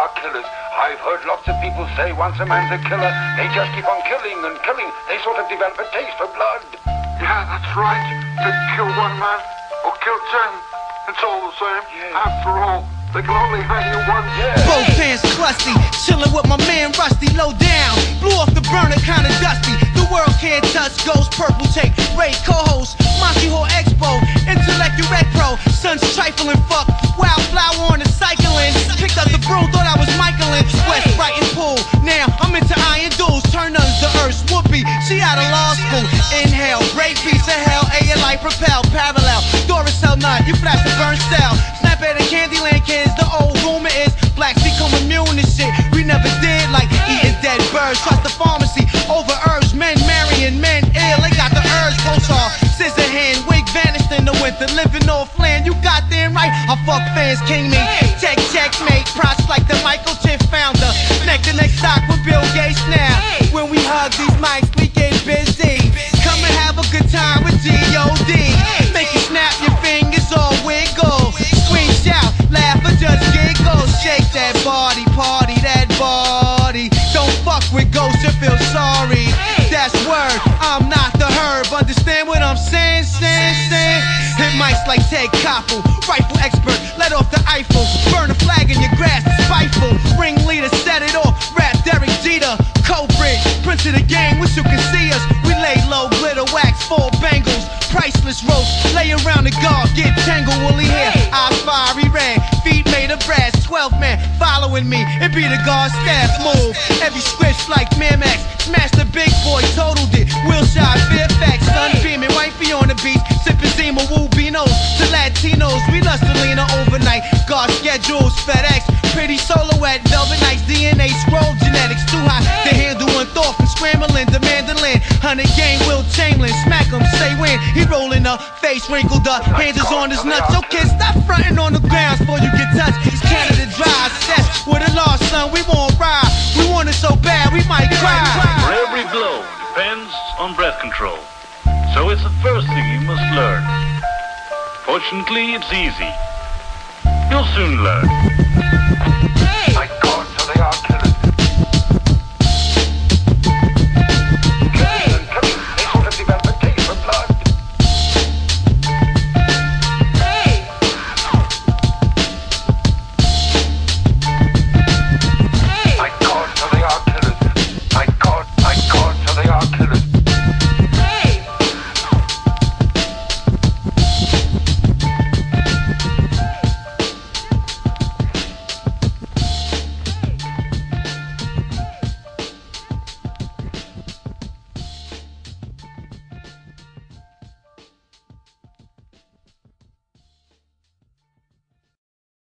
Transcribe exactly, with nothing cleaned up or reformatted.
are killers. I've heard lots of people say once a man's a killer, they just keep on killing and killing. They sort of develop a taste for blood. Yeah, that's right. To kill one man or kill ten, it's all the same. Yeah. After all, they can only hang you once. Yeah. Both hands crusty, chilling with my man Rusty, low down. Blew off the burner, kinda dusty. The world can't touch, goes purple take. Ray co-host, Monty Hall Expo, intellect you red pro. Son's trifling fuck, wildflower on the cycling. Picked up the broom, thought I was Michaelin. West Brighton pool, now I'm into iron duels. Turn us to earth, whoopee, she out of law school. Inhale, break piece of hell, A L I propel, parallel. Doris Hell nut, you flash the burn cell. Snap at the Candyland kids, the old rumor is black she come immune to shit. We never did like eating dead birds. Trust the pharmacy over herbs, men marrying men ill. They got the herbs, post off, scissor hand, wig vanished in the winter. Living off land, you got them right. I fuck fans, king me. Check, checkmate, props like the Michael Chip founder. Neck to neck stock with Bill Gates now. When we hug these mics, we get busy. Come and have a good time with G O D. Make you snap your fingers or wiggle. Scream, shout, laugh or just giggle. Shake that body, party that body. Don't fuck with ghosts, you feel sorry. That's word, I'm not the herb. Understand what I'm saying, saying, saying? Hit mics like Ted Koppel, rifle expert, let off the Eiffel. Burn a flag in your grass, spiteful. Ringleader, set it off, rap Derek Jeter. Cobra, prince of the game, wish you can see us. We lay low, glitter wax, four bangles. Priceless roast, lay around the guard, get tangled, woolly hair. Eyes fiery red, feet made of brass. Twelve man following me, it be the guard staff move. Every switch like Miramax, smash the big boy, totaled it. Wilshire, Fairfax, sun beaming, wifey on the beach. Sipping Zima, Woo Beanos. To Latinos, we lust Selena overnight. Guard schedules, FedEx, pretty silhouette, velvet nights, D N A, scroll genetics. Too hot to handle and thought from scrambling, demanding land. Hundred game, Will Chamberlain, smack him, say when. He rolling up, face wrinkled up, hands is on his nuts. Yo kid, stop fronting on the ground before you get touched. It's Canada Dry, that's with a lost son, we won't ride. We want it so bad, we might cry. For every blow depends on breath control. So it's the first thing you must learn. Fortunately, it's easy. You'll soon learn.